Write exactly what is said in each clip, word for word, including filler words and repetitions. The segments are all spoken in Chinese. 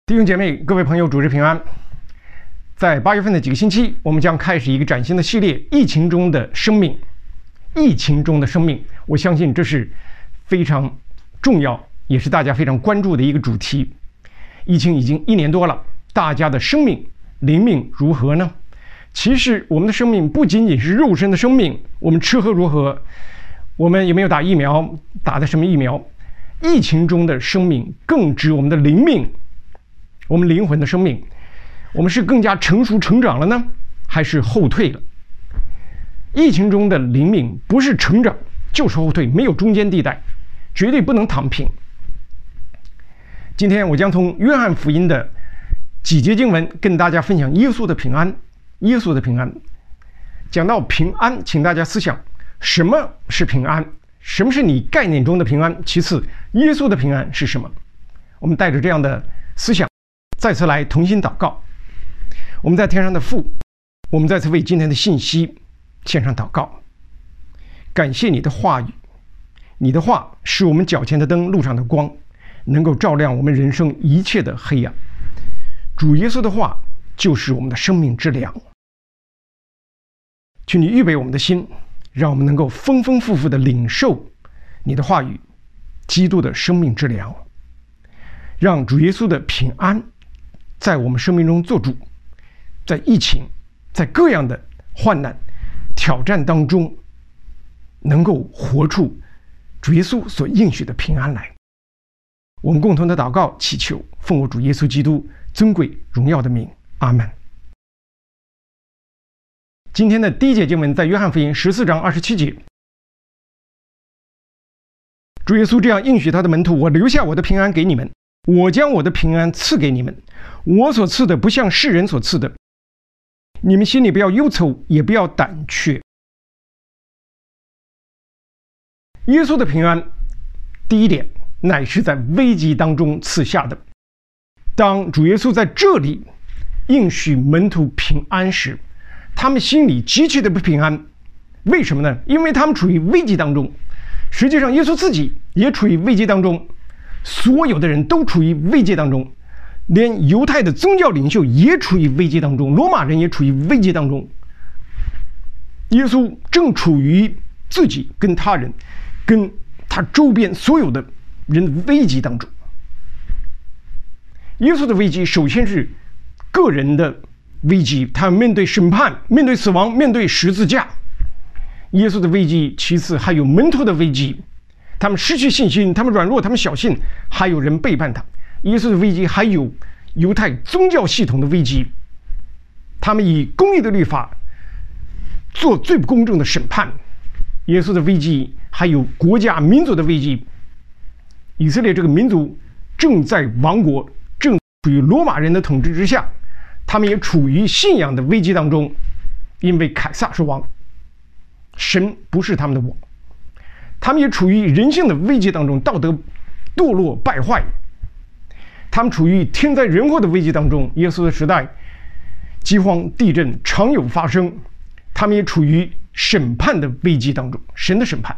弟兄姐妹，各位朋友，主日平安。在八月份的几个星期，我们将开始一个崭新的系列——疫情中的生命。疫情中的生命，我相信这是非常重要，也是大家非常关注的一个主题。疫情已经一年多了，大家的生命、灵命如何呢？其实我们的生命不仅仅是肉身的生命，我们吃喝如何，我们有没有打疫苗，打的什么疫苗？疫情中的生命更指我们的灵命，我们灵魂的生命，我们是更加成熟成长了呢，还是后退了？疫情中的灵命不是成长就是后退，没有中间地带，绝对不能躺平。今天我将从约翰福音的几节经文跟大家分享耶稣的平安。耶稣的平安，讲到平安，请大家思想什么是平安，什么是你概念中的平安？其次，耶稣的平安是什么？我们带着这样的思想，再次来同心祷告。我们在天上的父，我们再次为今天的信息献上祷告。感谢你的话语，你的话是我们脚前的灯，路上的光，能够照亮我们人生一切的黑暗。主耶稣的话就是我们的生命之粮。求你预备我们的心，让我们能够丰丰富富地领受你的话语，基督的生命之粮，让主耶稣的平安在我们生命中做主，在疫情，在各样的患难挑战当中，能够活出主耶稣所应许的平安来。我们共同的祷告祈求，奉我主耶稣基督尊贵荣耀的名，阿们。今天的第一节经文在约翰福音十四章二十七节，主耶稣这样应许他的门徒：我留下我的平安给你们，我将我的平安赐给你们，我所赐的不像世人所赐的，你们心里不要忧愁，也不要胆怯。耶稣的平安，第一点乃是在危机当中赐下的。当主耶稣在这里应许门徒平安时，他们心里极其的不平安。为什么呢？因为他们处于危机当中。实际上耶稣自己也处于危机当中，所有的人都处于危机当中，连犹太的宗教领袖也处于危机当中，罗马人也处于危机当中。耶稣正处于自己跟他人跟他周边所有的人的危机当中。耶稣的危机首先是个人的危机，他面对审判，面对死亡，面对十字架。耶稣的危机，其次还有门徒的危机，他们失去信心，他们软弱，他们小信，还有人背叛他。耶稣的危机还有犹太宗教系统的危机，他们以公义的律法做最不公正的审判。耶稣的危机还有国家民族的危机，以色列这个民族正在亡国，正处于罗马人的统治之下，他们也处于信仰的危机当中，因为凯撒是王，神不是他们的王。他们也处于人性的危机当中，道德堕落败坏，他们处于天灾人祸的危机当中。耶稣的时代，饥荒地震常有发生，他们也处于审判的危机当中，神的审判。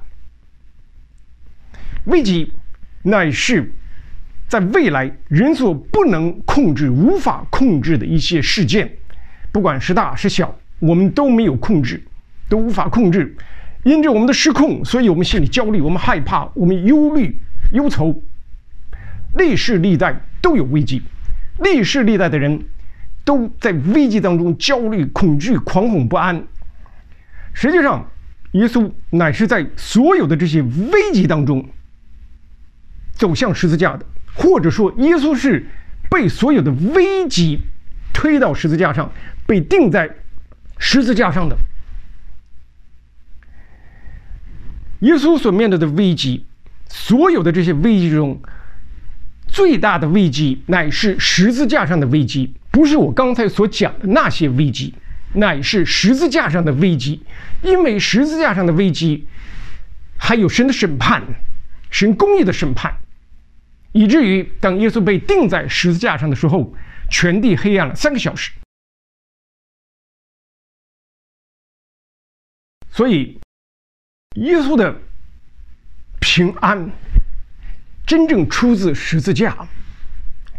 危机乃是在未来人所不能控制、无法控制的一些事件，不管是大是小，我们都没有控制，都无法控制。因着我们的失控，所以我们心里焦虑，我们害怕，我们忧虑、忧愁。历世历代都有危机，历世历代的人都在危机当中焦虑、恐惧、惶恐不安。实际上，耶稣乃是在所有的这些危机当中走向十字架的。或者说耶稣是被所有的危机推到十字架上，被钉在十字架上的。耶稣所面对的危机，所有的这些危机中最大的危机乃是十字架上的危机，不是我刚才所讲的那些危机，乃是十字架上的危机。因为十字架上的危机还有神的审判，神公义的审判，以至于当耶稣被钉在十字架上的时候，全地黑暗了三个小时。所以耶稣的平安真正出自十字架，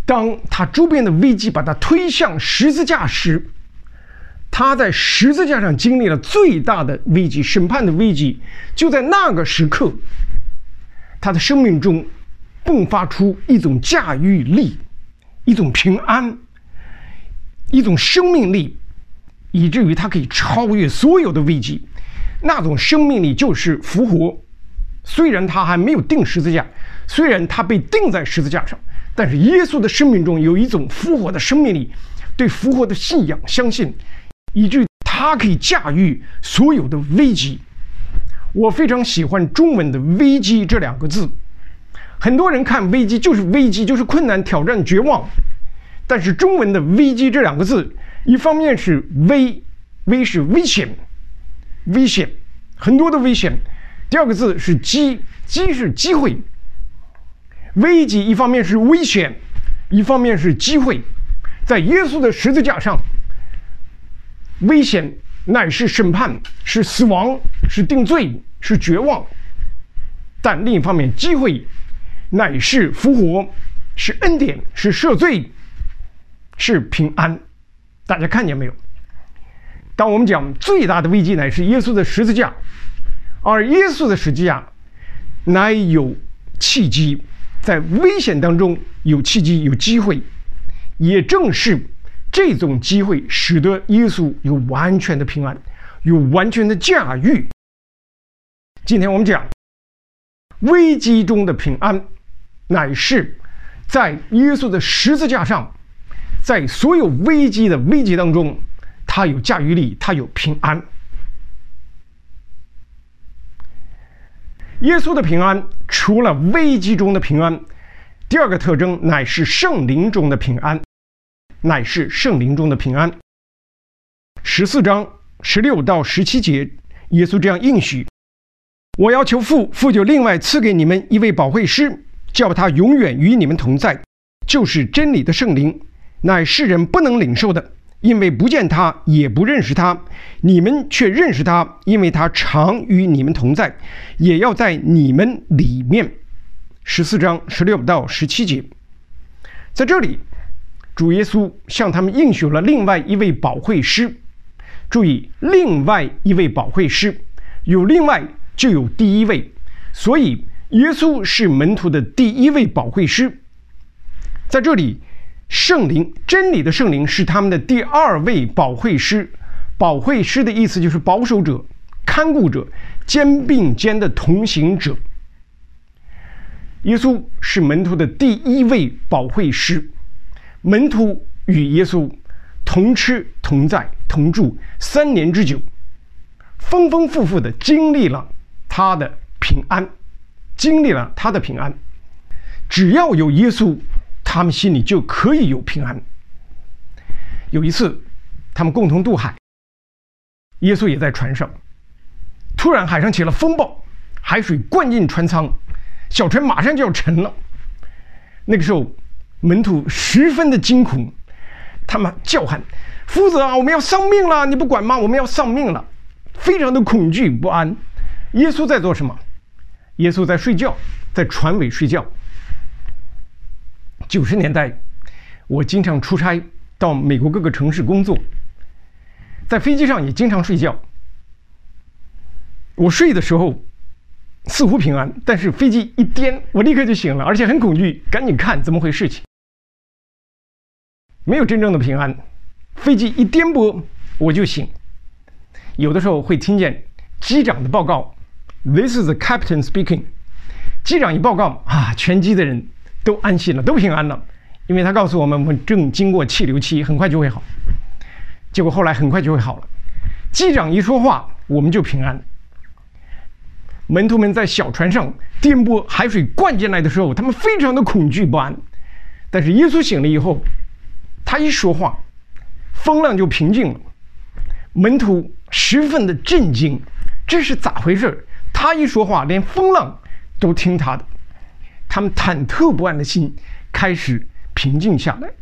当他周边的危机把他推向十字架时，他在十字架上经历了最大的危机，审判的危机。就在那个时刻，他的生命中迸发出一种驾驭力，一种平安，一种生命力，以至于他可以超越所有的危机。那种生命力就是复活。虽然他还没有钉十字架，虽然他被钉在十字架上，但是耶稣的生命中有一种复活的生命力，对复活的信仰相信，以至于他可以驾驭所有的危机。我非常喜欢中文的危机这两个字。很多人看危机就是危机，就是困难、挑战、绝望。但是中文的危机这两个字，一方面是危，危是危险，危险，很多的危险。第二个字是机，机是机会。危机一方面是危险，一方面是机会。在耶稣的十字架上，危险乃是审判，是死亡，是定罪，是绝望。但另一方面，机会乃是复活，是恩典，是赦罪，是平安。大家看见没有？当我们讲最大的危机乃是耶稣的十字架，而耶稣的十字架乃有契机，在危险当中有契机，有机会。也正是这种机会使得耶稣有完全的平安，有完全的驾驭。今天我们讲危机中的平安，乃是在耶稣的十字架上，在所有危机的危机当中，他有驾驭力，他有平安。耶稣的平安除了危机中的平安，第二个特征乃是圣灵中的平安，乃是圣灵中的平安。十四章十六到十七节，耶稣这样应许：我要求父，父就另外赐给你们一位保惠师，叫他永远与你们同在，就是真理的圣灵，乃世人不能领受的，因为不见他，也不认识他。你们却认识他，因为他常与你们同在，也要在你们里面。十四章十六到十七节，在这里主耶稣向他们应许了另外一位保惠师。注意，另外一位保惠师，有另外就有第一位，所以耶稣是门徒的第一位保惠师。在这里，圣灵，真理的圣灵是他们的第二位保惠师。保惠师的意思就是保守者、看顾者、肩并肩的同行者。耶稣是门徒的第一位保惠师，门徒与耶稣同吃同在同住三年之久，丰丰富富的经历了他的平安，经历了他的平安。只要有耶稣，他们心里就可以有平安。有一次他们共同渡海，耶稣也在船上，突然海上起了风暴，海水灌进船舱，小船马上就要沉了。那个时候门徒十分的惊恐，他们叫喊：夫子啊，我们要丧命了，你不管吗？我们要丧命了，非常的恐惧不安。耶稣在做什么？耶稣在睡觉，在船尾睡觉。九十年代我经常出差到美国各个城市工作，在飞机上也经常睡觉。我睡的时候似乎平安，但是飞机一颠，我立刻就醒了，而且很恐惧，赶紧看怎么回事情。没有真正的平安，飞机一颠簸我就醒。有的时候会听见机长的报告 ，This is the captain speaking。机长一报告啊，全机的人都安心了，都平安了，因为他告诉我们，我们正经过气流期，很快就会好。结果后来很快就会好了。机长一说话，我们就平安。门徒们在小船上颠簸，海水灌进来的时候，他们非常的恐惧不安。但是耶稣醒了以后，他一说话，风浪就平静了。门徒十分的震惊，这是咋回事？他一说话，连风浪都听他的。他们忐忑不安的心开始平静下来。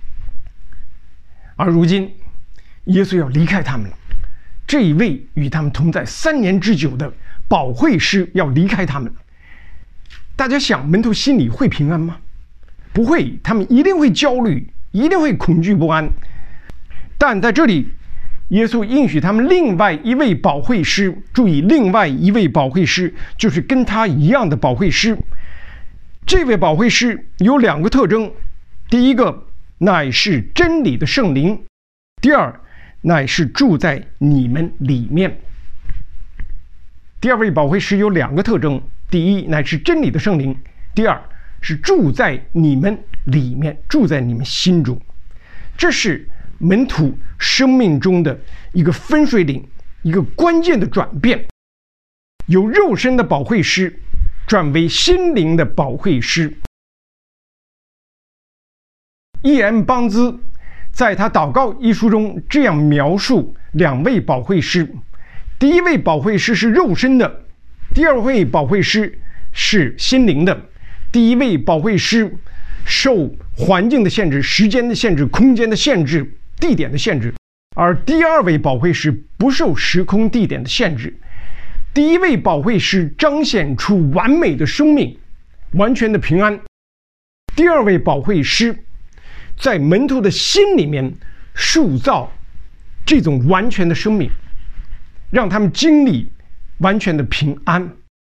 而如今耶稣要离开他们了，这一位与他们同在三年之久的保惠师要离开他们了。大家想，门徒心里会平安吗？ 不会，他们一定会焦虑，一定会恐惧不安。但在这里，耶稣应许他们另外一位保惠师，注意，另外一位保惠师就是跟他一样的保惠师。这位保惠师有两个特征：第一个，乃是真理的圣灵；第二，乃是住在你们里面。第二位保惠师有两个特征：第一，乃是真理的圣灵；第二，是住在你们里面，住在你们心中。这是门徒生命中的一个分水岭，一个关键的转变，由肉身的保惠师转为心灵的保惠师。E M 邦兹在他祷告一书中这样描述两位保惠师：第一位保惠师是肉身的，第二位保惠师是心灵的。第一位保惠师受环境的限制、时间的限制、空间的限制、地点的限制，而第二位保惠师不受时空地点的限制。第一位保惠师彰显出完美的生命，完全的平安；第二位保惠师在门徒的心里面塑造这种完全的生命，让他们经历完全的平安。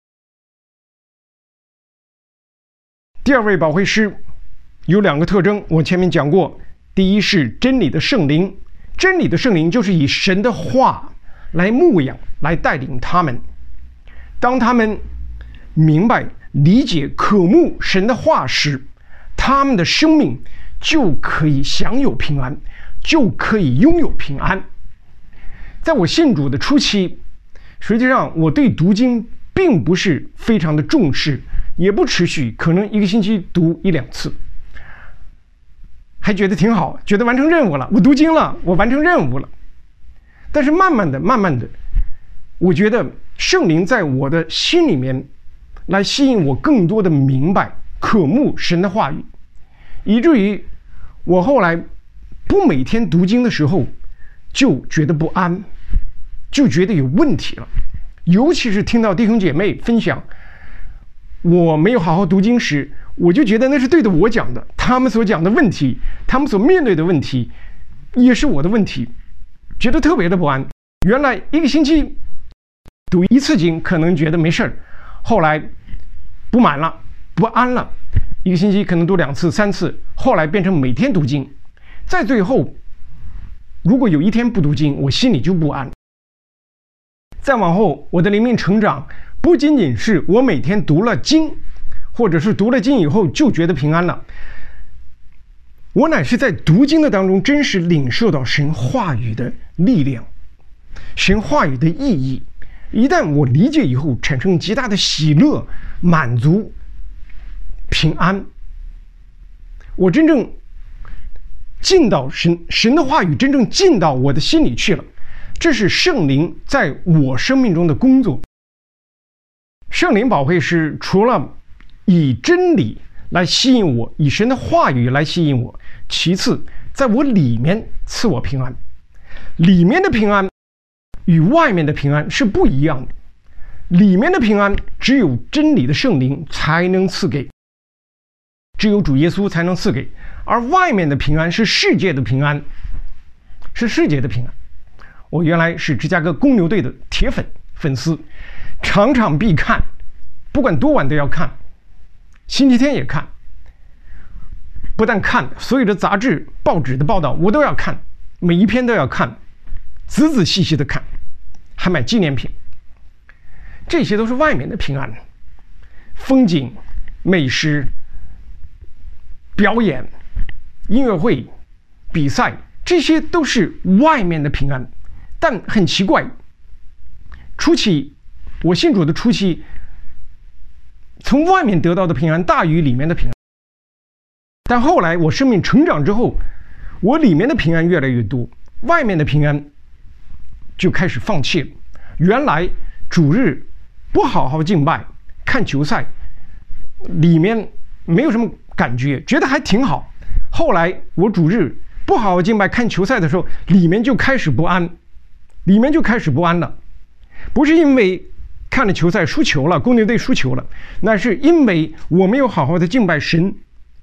第二位保惠师有两个特征，我前面讲过。第一是真理的圣灵，真理的圣灵就是以神的话来牧养，来带领他们。当他们明白、理解、渴慕神的话时，他们的生命就可以享有平安，就可以拥有平安。在我信主的初期，实际上我对读经并不是非常的重视，也不持续，可能一个星期读一两次，还觉得挺好，觉得完成任务了，我读经了，我完成任务了。但是慢慢的慢慢的我觉得圣灵在我的心里面来吸引我更多的明白渴慕神的话语，以至于我后来不每天读经的时候就觉得不安，就觉得有问题了。尤其是听到弟兄姐妹分享我没有好好读经时，我就觉得那是对着我讲的，他们所讲的问题，他们所面对的问题也是我的问题，觉得特别的不安。原来一个星期读一次经可能觉得没事儿，后来不满了，不安了，一个星期可能读两次三次，后来变成每天读经，在最后如果有一天不读经，我心里就不安。再往后我的灵命成长不仅仅是我每天读了经，或者是读了经以后就觉得平安了，我乃是在读经的当中真实领受到神话语的力量，神话语的意义。一旦我理解以后，产生极大的喜乐、满足、平安。我真正进到神神的话语，真正进到我的心里去了。这是圣灵在我生命中的工作。圣灵保惠师除了以真理来吸引我，以神的话语来吸引我，其次在我里面赐我平安。里面的平安与外面的平安是不一样的，里面的平安只有真理的圣灵才能赐给，只有主耶稣才能赐给，而外面的平安是世界的平安，是世界的平安。我原来是芝加哥公牛队的铁粉粉丝，场场必看，不管多晚都要看，星期天也看，不但看，所有的杂志报纸的报道我都要看，每一篇都要看，仔仔细细的看，还买纪念品。这些都是外面的平安，风景、美食、表演、音乐会、比赛，这些都是外面的平安。但很奇怪，初期我信主的初期，从外面得到的平安大于里面的平安。但后来我生命成长之后，我里面的平安越来越多，外面的平安就开始放弃了。原来主日不好好敬拜，看球赛，里面没有什么感觉，觉得还挺好。后来我主日不好好敬拜，看球赛的时候，里面就开始不安，里面就开始不安了。不是因为看了球赛输球了，公牛队输球了，那是因为我没有好好的敬拜神，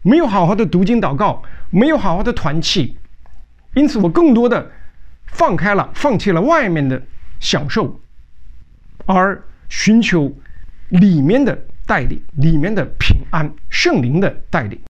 没有好好的读经祷告，没有好好的团契，因此我更多的放开了，放弃了外面的享受，而寻求里面的带领，里面的平安，圣灵的带领。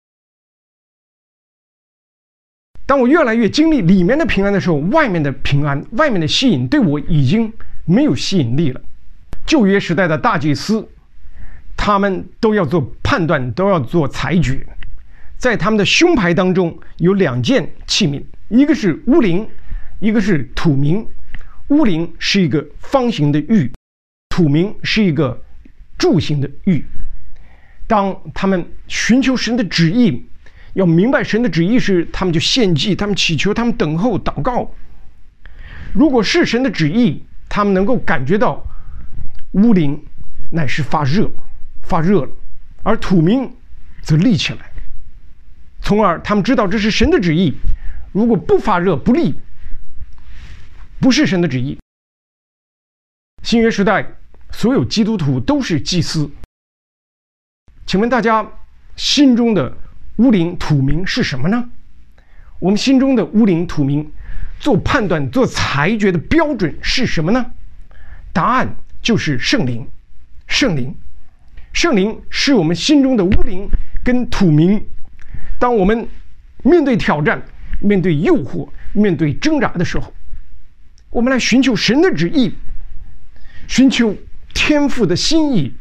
当我越来越经历里面的平安的时候，外面的平安，外面的吸引对我已经没有吸引力了。旧约时代的大祭司，他们都要做判断，都要做裁决。在他们的胸牌当中有两件器皿，一个是乌灵，一个是土冥。乌灵是一个方形的玉，土冥是一个柱形的玉。当他们寻求神的旨意，要明白神的旨意时，他们就献祭，他们祈求，他们等候祷告。如果是神的旨意，他们能够感觉到乌灵乃是发热，发热了，而土冥则立起来，从而他们知道这是神的旨意。如果不发热不立，不是神的旨意。新约时代所有基督徒都是祭司，请问大家心中的乌灵土冥是什么呢？我们心中的乌灵土冥做判断做裁决的标准是什么呢？答案就是圣灵。圣灵圣灵是我们心中的乌灵跟土冥。当我们面对挑战，面对诱惑，面对挣扎的时候，我们来寻求神的旨意，寻求天父的心意。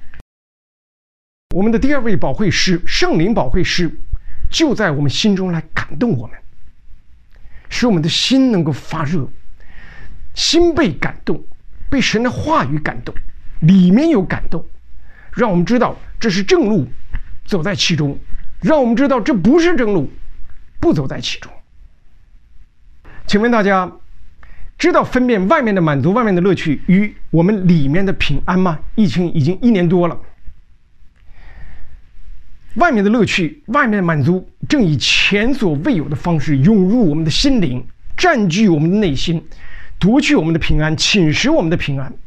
我们的第二位保惠师，圣灵保惠师，就在我们心中来感动我们，使我们的心能够发热，心被感动，被神的话语感动，里面有感动，让我们知道这是正路，走在其中；让我们知道这不是正路，不走在其中。请问大家知道分辨外面的满足、外面的乐趣与我们里面的平安吗？疫情已经一年多了，外面的乐趣、外面的满足正以前所未有的方式涌入我们的心灵，占据我们的内心，夺去我们的平安，侵蚀我们的平安。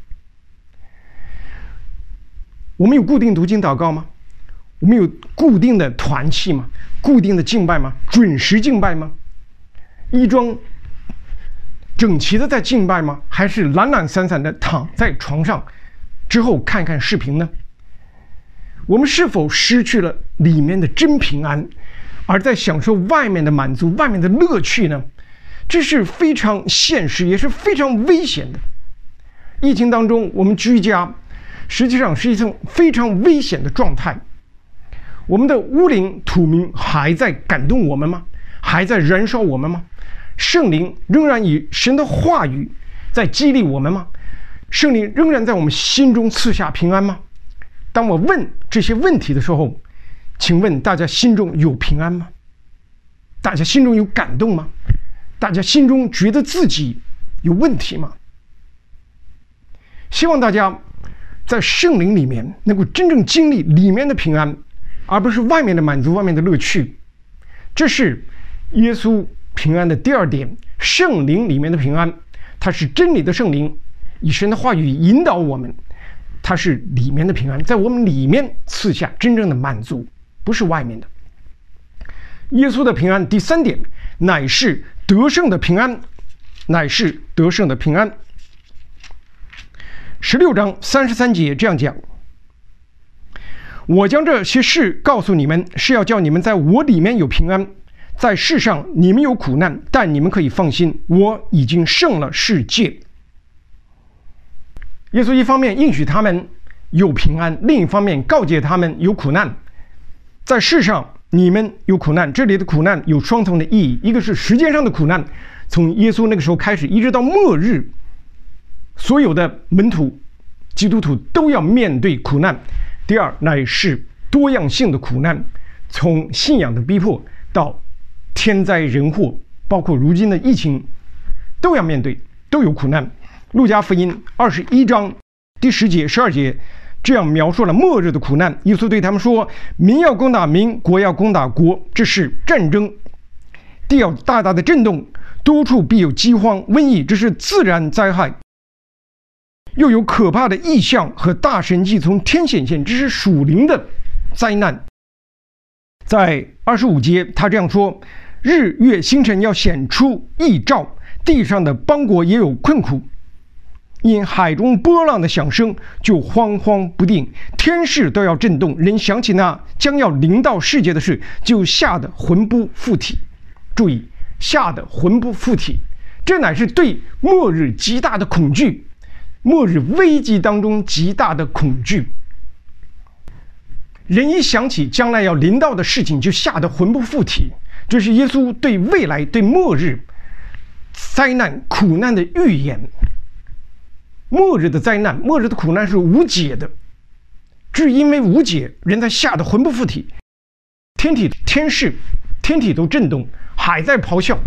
我们有固定读经祷告吗？我们有固定的团契吗？固定的敬拜吗？准时敬拜吗？衣装整齐的在敬拜吗？还是懒懒散散的躺在床上之后看看视频呢？我们是否失去了里面的真平安，而在享受外面的满足、外面的乐趣呢？这是非常现实，也是非常危险的。疫情当中，我们居家实际上是一种非常危险的状态。我们的乌灵土冥还在感动我们吗？还在燃烧我们吗？圣灵仍然以神的话语在激励我们吗？圣灵仍然在我们心中赐下平安吗？当我问这些问题的时候，请问大家心中有平安吗？大家心中有感动吗？大家心中觉得自己有问题吗？希望大家在圣灵里面能够真正经历里面的平安，而不是外面的满足、外面的乐趣。这是耶稣平安的第二点，圣灵里面的平安，它是真理的圣灵，以神的话语引导我们，它是里面的平安，在我们里面赐下真正的满足，不是外面的。耶稣的平安第三点，乃是得胜的平安，乃是得胜的平安。十六章三十三节这样讲：我将这些事告诉你们，是要叫你们在我里面有平安。在世上你们有苦难，但你们可以放心，我已经胜了世界。耶稣一方面应许他们有平安，另一方面告诫他们有苦难。在世上你们有苦难，这里的苦难有双重的意义，一个是时间上的苦难，从耶稣那个时候开始一直到末日，所有的门徒基督徒都要面对苦难。第二乃是多样性的苦难，从信仰的逼迫到天灾人祸，包括如今的疫情，都要面对，都有苦难。路加福音二十一章第十节、十二节这样描述了末日的苦难。耶稣对他们说：民要攻打民，国要攻打国，这是战争，地要大大的震动，多处必有饥荒、瘟疫，这是自然灾害，又有可怕的异象和大神迹从天显现，这是属灵的灾难。 在二十五节，他这样说：日月星辰要显出异兆，地上的邦国也有困苦，因海中波浪的响声就惶惶不定，天势都要震动。人想起那将要临到世界的事，就吓得魂不附体。注意，吓得魂不附体，这乃是对末日极大的恐惧，末日危机当中极大的恐惧。人一想起将来要临到的事情，就吓得魂不附体。这是耶稣对未来、对末日灾难、苦难的预言。末日的灾难、末日的苦难是无解的，只因为无解，人才吓得魂不附体，天体、天势、天体都震动，海在咆哮，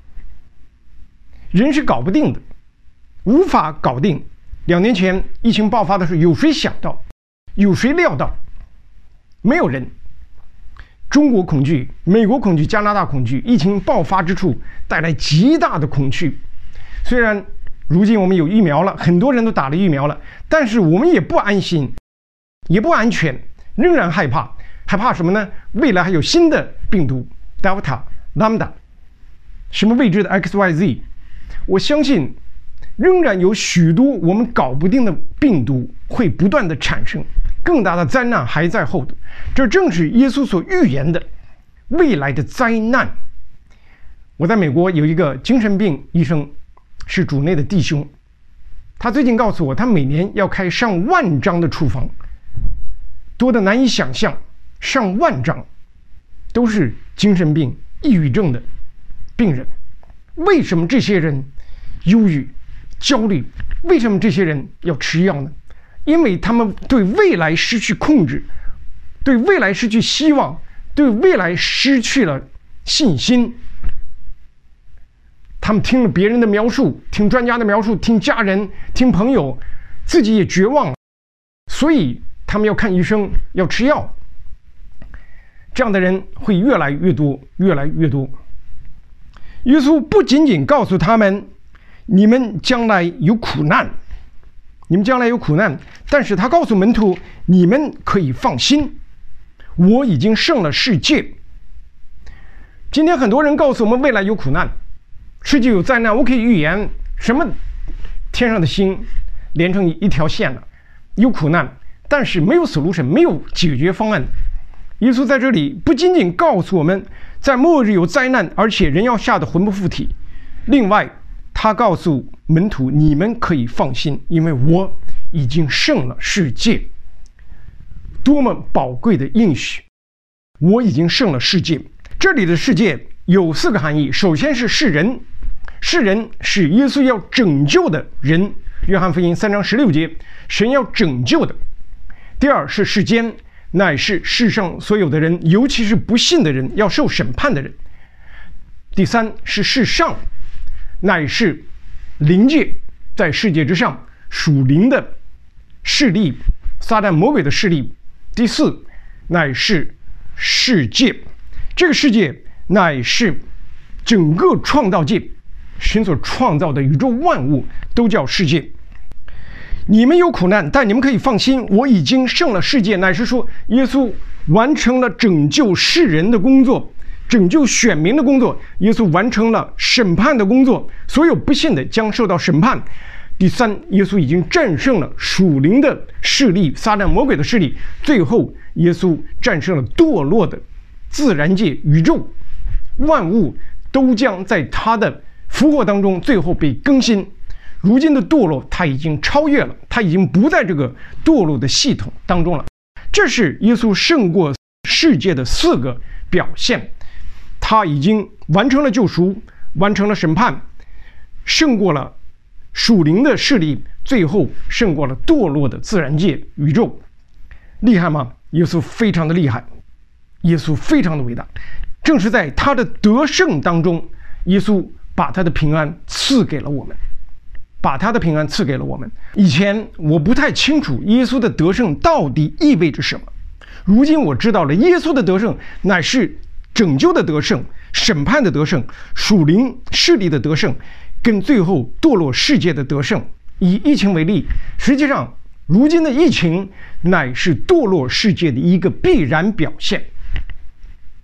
人是搞不定的，无法搞定。两年前疫情爆发的时候，有谁想到？有谁料到？没有人。中国恐惧，美国恐惧，加拿大恐惧，疫情爆发之处带来极大的恐惧。虽然如今我们有疫苗了，很多人都打了疫苗了，但是我们也不安心，也不安全，仍然害怕。害怕什么呢？未来还有新的病毒 Delta、Lambda， 什么未知的 X Y Z。我相信仍然有许多我们搞不定的病毒会不断的产生，更大的灾难还在后头。这正是耶稣所预言的未来的灾难。我在美国有一个精神病医生，是主内的弟兄，他最近告诉我，他每年要开上万张的处方，多得难以想象，上万张都是精神病、抑郁症的病人。为什么这些人忧郁、焦虑？为什么这些人要吃药呢？因为他们对未来失去控制，对未来失去希望，对未来失去了信心。他们听了别人的描述，听专家的描述，听家人、听朋友，自己也绝望了，所以他们要看医生，要吃药。这样的人会越来越多，越来越多。耶稣不仅仅告诉他们，你们将来有苦难，你们将来有苦难，但是他告诉门徒，你们可以放心，我已经胜了世界。今天很多人告诉我们未来有苦难，世界有灾难，我可以预言什么天上的星连成一条线了，有苦难，但是没有 solution， 没有解决方案。耶稣在这里不仅仅告诉我们在末日有灾难，而且人要吓得魂不附体，另外他告诉门徒，你们可以放心，因为我已经胜了世界。多么宝贵的应许，我已经胜了世界。这里的世界有四个含义，首先是世人，世人是耶稣要拯救的人，约翰福音三章十六节，神要拯救的。第二是世间，乃是世上所有的人，尤其是不信的人，要受审判的人。第三是世上，乃是灵界，在世界之上属灵的势力，撒旦魔鬼的势力。第四乃是世界，这个世界乃是整个创造界，神所创造的宇宙万物都叫世界。你们有苦难，但你们可以放心，我已经胜了世界。乃是说耶稣完成了拯救世人的工作，拯救选民的工作，耶稣完成了审判的工作，所有不信的将受到审判。第三，耶稣已经战胜了属灵的势力，撒旦魔鬼的势力。最后耶稣战胜了堕落的自然界，宇宙万物都将在他的复活当中最后被更新。如今的堕落他已经超越了，他已经不在这个堕落的系统当中了。这是耶稣胜过世界的四个表现。他已经完成了救赎，完成了审判，胜过了属灵的势力，最后胜过了堕落的自然界宇宙。厉害吗？耶稣非常的厉害，耶稣非常的伟大。正是在他的得胜当中，耶稣把他的平安赐给了我们，把他的平安赐给了我们。以前我不太清楚耶稣的得胜到底意味着什么，如今我知道了，耶稣的得胜乃是拯救的得胜，审判的得胜，属灵势力的得胜，跟最后堕落世界的得胜。以疫情为例，实际上如今的疫情乃是堕落世界的一个必然表现。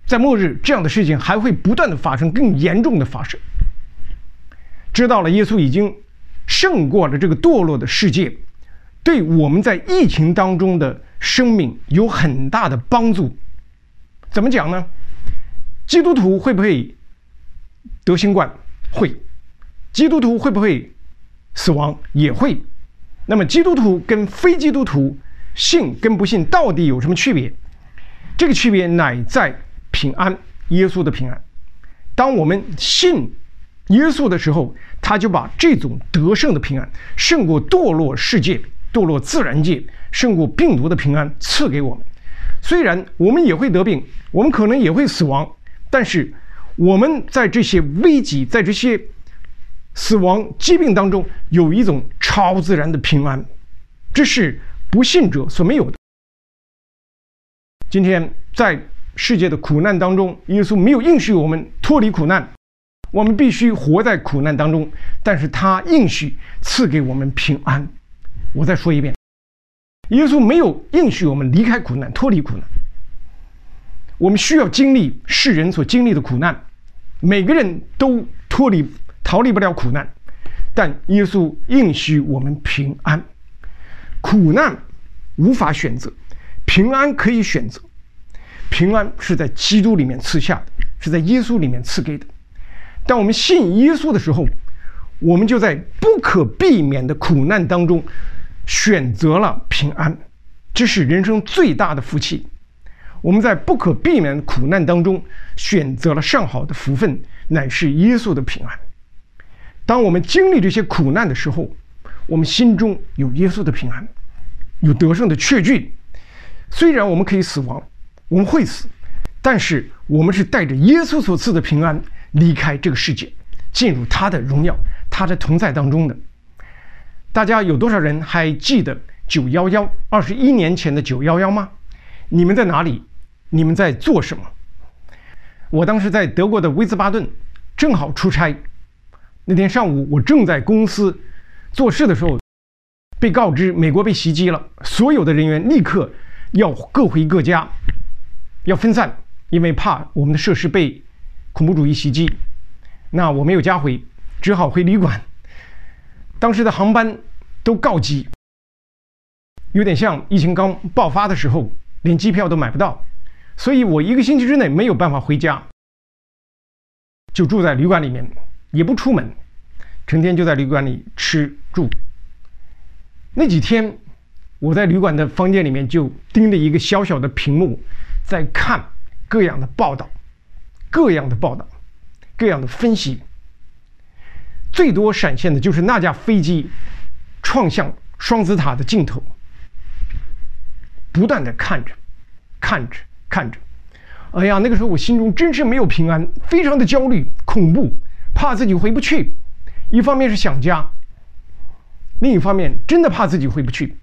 在末日这样的事情还会不断的发生，更严重的发生。知道了耶稣已经胜过了这个堕落的世界，对我们在疫情当中的生命有很大的帮助。怎么讲呢？基督徒会不会得新冠？会。基督徒会不会死亡？也会。那么基督徒跟非基督徒信跟不信到底有什么区别？这个区别乃在平安，耶稣的平安。当我们信耶稣的时候，他就把这种得胜的平安，胜过堕落世界、堕落自然界、胜过病毒的平安赐给我们。虽然我们也会得病，我们可能也会死亡，但是我们在这些危机、在这些死亡疾病当中，有一种超自然的平安，这是不信者所没有的。今天在世界的苦难当中，耶稣没有应许我们脱离苦难，我们必须活在苦难当中，但是他应许赐给我们平安。我再说一遍，耶稣没有应许我们离开苦难、脱离苦难。我们需要经历世人所经历的苦难，每个人都脱离逃离不了苦难，但耶稣应许我们平安。苦难无法选择，平安可以选择。平安是在基督里面赐下的，是在耶稣里面赐给的。当我们信耶稣的时候，我们就在不可避免的苦难当中选择了平安，这是人生最大的福气。我们在不可避免的苦难当中选择了上好的福分，乃是耶稣的平安。当我们经历这些苦难的时候，我们心中有耶稣的平安，有得胜的确据。虽然我们可以死亡，我们会死，但是我们是带着耶稣所赐的平安离开这个世界，进入他的荣耀、他的同在当中的。大家有多少人还记得九一一二十一年前的九一一吗？你们在哪里？你们在做什么？我当时在德国的威斯巴顿，正好出差。那天上午我正在公司做事的时候，被告知美国被袭击了，所有的人员立刻要各回各家，要分散，因为怕我们的设施被恐怖主义袭击。那我没有家回，只好回旅馆。当时的航班都告急，有点像疫情刚爆发的时候，连机票都买不到，所以我一个星期之内没有办法回家，就住在旅馆里面，也不出门，成天就在旅馆里吃住。那几天我在旅馆的房间里面就盯着一个小小的屏幕，在看各样的报道，各样的报道，各样的分析。最多闪现的就是那架飞机撞向双子塔的镜头，不断的看着看着看着，哎呀，那个时候我心中真是没有平安，非常的焦虑恐怖，怕自己回不去。一方面是想家，另一方面真的怕自己回不去。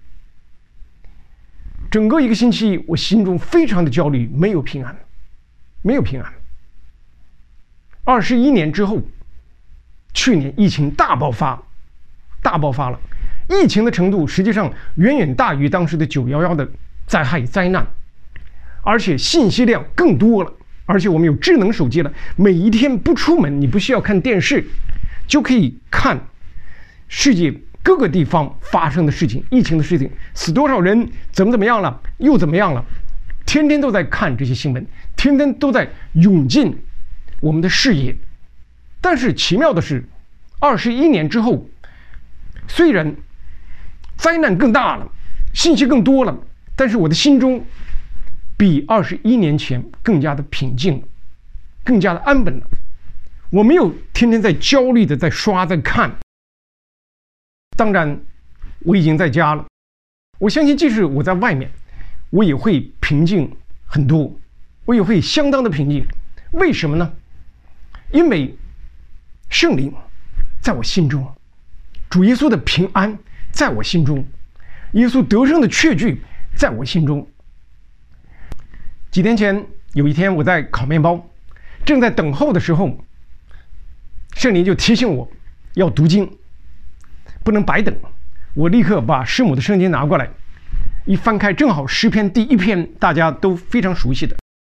整个一个星期我心中非常的焦虑，没有平安，没有平安。二十一年之后，去年疫情大爆发，大爆发了，疫情的程度实际上远远大于当时的九一一的灾害灾难，而且信息量更多了，而且我们有智能手机了，每一天不出门，你不需要看电视，就可以看世界各个地方发生的事情，疫情的事情，死多少人，怎么怎么样了，又怎么样了，天天都在看这些新闻，天天都在涌进我们的视野。但是奇妙的是，二十一年之后，虽然灾难更大了，信息更多了，但是我的心中比二十一年前更加的平静，更加的安稳了。我没有天天在焦虑的在刷在看。当然我已经在家了，我相信即使我在外面，我也会平静很多，我也会相当的平静。为什么呢？因为圣灵在我心中，主耶稣的平安在我心中，耶稣得胜的确据在我心中。几天前有一天我在烤面包，正在等候的时候，圣灵就提醒我要读经，不能白等。我立刻把师母的圣经拿过来，一翻开正好诗篇第一篇，大家都非常熟悉的，不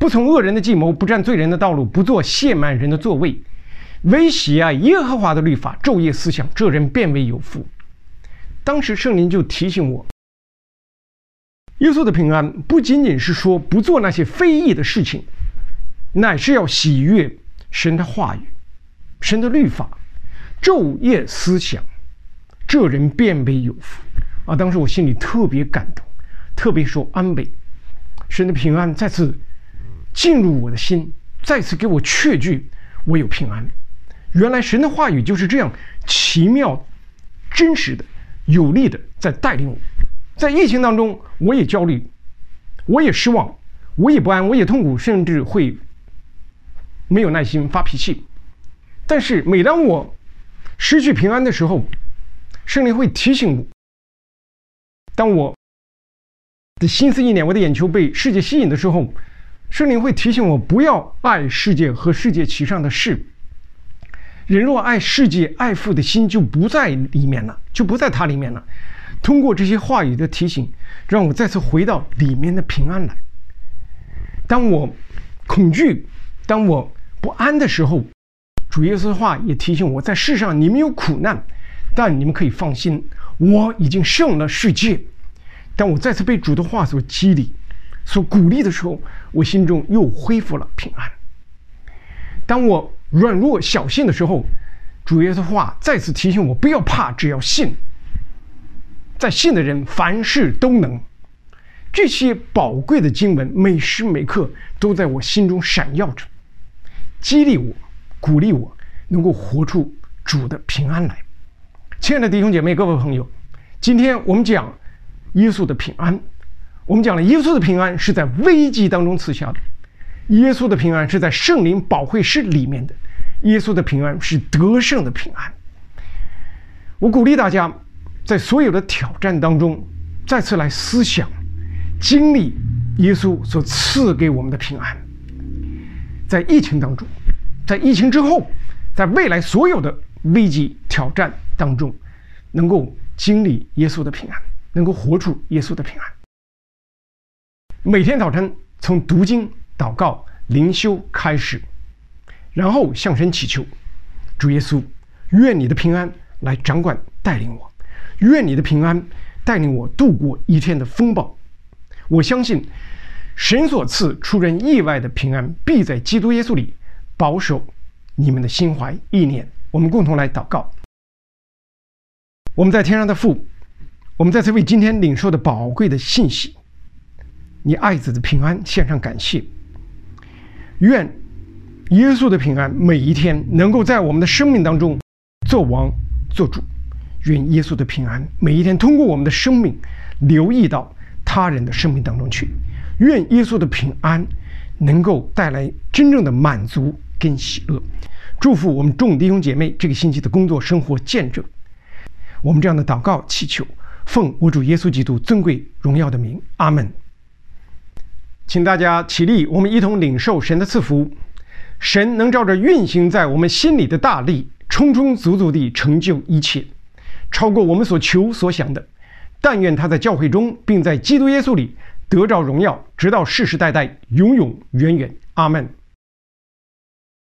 不从恶人的计谋，不占罪人的道路，不做亵慢人的座位，唯喜爱耶和华的律法，昼夜思想，这人便为有福。当时圣灵就提醒我，耶稣的平安不仅仅是说不做那些非义的事情，乃是要喜悦神的话语，神的律法，昼夜思想，这人便为有福啊！当时我心里特别感动，特别说安慰，神的平安再次进入我的心，再次给我确据我有平安。原来神的话语就是这样奇妙、真实的、有力的在带领我。在疫情当中，我也焦虑，我也失望，我也不安，我也痛苦，甚至会没有耐心发脾气。但是每当我失去平安的时候，圣灵会提醒我，当我的心思意念，我的眼球被世界吸引的时候，圣灵会提醒我不要爱世界和世界其上的事。人若爱世界，爱父的心就不在里面了，就不在它里面了。通过这些话语的提醒，让我再次回到里面的平安来。当我恐惧，当我不安的时候，主耶稣的话也提醒我，在世上你们有苦难，但你们可以放心，我已经胜了世界。当我再次被主的话所激励、所鼓励的时候，我心中又恢复了平安。当我软弱小信的时候，主耶稣的话再次提醒我，不要怕，只要信。在信的人凡事都能。这些宝贵的经文每时每刻都在我心中闪耀着，激励我，鼓励我能够活出主的平安来。亲爱的弟兄姐妹，各位朋友，今天我们讲耶稣的平安，我们讲了耶稣的平安是在危机当中赐下的，耶稣的平安是在圣灵保惠师里面的，耶稣的平安是得胜的平安。我鼓励大家在所有的挑战当中再次来思想经历耶稣所赐给我们的平安。在疫情当中，在疫情之后，在未来所有的危机挑战当中，能够经历耶稣的平安，能够活出耶稣的平安。每天早晨从读经、祷告、灵修开始，然后向神祈求，主耶稣，愿你的平安来掌管带领我，愿你的平安带领我度过一天的风暴。我相信神所赐出人意外的平安必在基督耶稣里保守你们的心怀意念。我们共同来祷告。我们在天上的父，我们再次为今天领受的宝贵的信息，你爱子的平安献上感谢。愿耶稣的平安每一天能够在我们的生命当中做王做主。愿耶稣的平安每一天通过我们的生命流溢到他人的生命当中去。愿耶稣的平安能够带来真正的满足跟喜乐。祝福我们众弟兄姐妹这个星期的工作生活见证。我们这样的祷告祈求，奉我主耶稣基督尊贵荣耀的名，阿们。请大家起立，我们一同领受神的赐福。神能照着运行在我们心里的大力，充充足足地成就一切，超过我们所求所想的。但愿他在教会中，并在基督耶稣里得着荣耀，直到世世代代，永永远远。阿们。